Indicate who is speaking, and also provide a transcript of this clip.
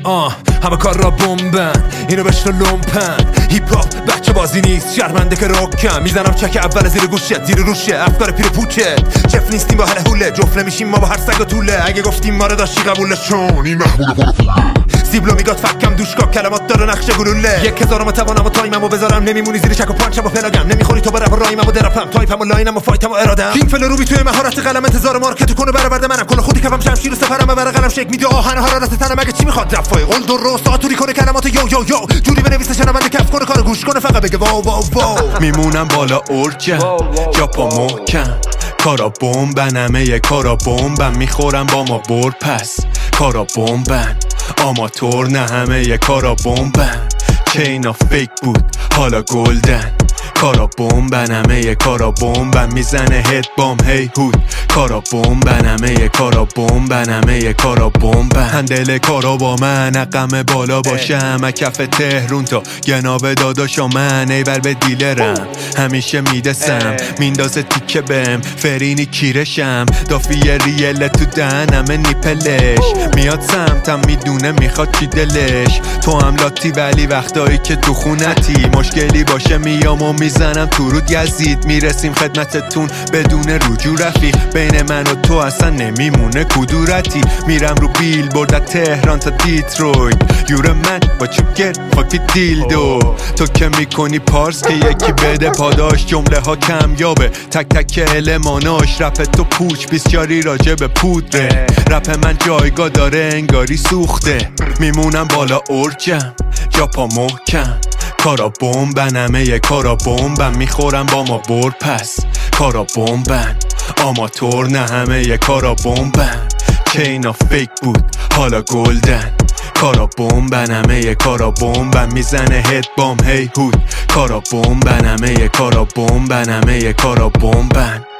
Speaker 1: همه کار را بمبن اینو بشنو لومپن هیپ هاپ بچه بازی نیست شرمنده که روکم میزنم چک اول زیر گوشت زیر روشه افکار پیر پوچت چف نیستیم با هله هوله جفت نمیشیم ما با هر سگ و طوله اگه گفتیم ما رو داشتی قبوله چون این محمول پاره پوله سیبلو میگاد فکم دوشکا کلمات داره نقشه گلوله 1000 توانم و تایممو بذارم نمیمونی زیر چک و پانچم و پلاگم نمیخوری تو برم و رایمم و درپم تایپم و لاینم و فایتم و ارادم کینگ فل روبی توی مهارت قلم انتظار مارکت کنه برآورد منم کل خودی کفم شمشیر و سفرم بر قلم شک میده آهن حرارت تنم اگه چی میخواد دفای قول دو رو ساتوری کنه کلمات یو یو یو جوری بنویسه شنونده کف کنه کار گوش کنه فقط بگه واو واو واو
Speaker 2: میمونم بالا اورجم جا پا محکم کارا بمبن همه کارا بمبن میخورم با ما برد پس کارا بمبن آماتور نه همه کارا بمبن چینا فیک بود حالا گلدن کارا بمبن همه کارا بمبن میزنه هد بام هی هود کارا بمبن همه کارا بمبن همه کارا بمبن هندل کارا با من عقم بالا باشم کف تهرون تا گناب داداشا من ایول به دیلرم همیشه میدسم میندازه تیکه بهم فرینی کیرشم دافی ریل تو دهنم نیپلش میاد سمتم میدونه میخواد چی دلش تو هم لاتی ولی وقتایی که تو خونتی مشکلی باشه میام و میزنم تو رود یزید میرسیم خدمتتون بدون رجوع رفیق بین من و تو اصلا نمیمونه کدورتی میرم رو بیل بردت تهران تا دیترویت یور من با چوکر فاکی دیلدو تو که میکنی پارس که یکی بده پاداش جمله ها کمیابه تک تک الماناش رپ تو پوچ بیسیاری راجع به پودره رپ من جایگاه داره انگاری سوخته میمونم بالا اورجم جا پا محکم کارا بمبن همه کارا بمبن میخورم با ما برد پس کارا بمبن آماتور نه همه کارا بمبن چینا فیک بود حالا گلدن کارا بمبن همه کارا بمبن میزنه هد بام هی هود کارا بمبن همه کارا بمبن همه کارا بمبن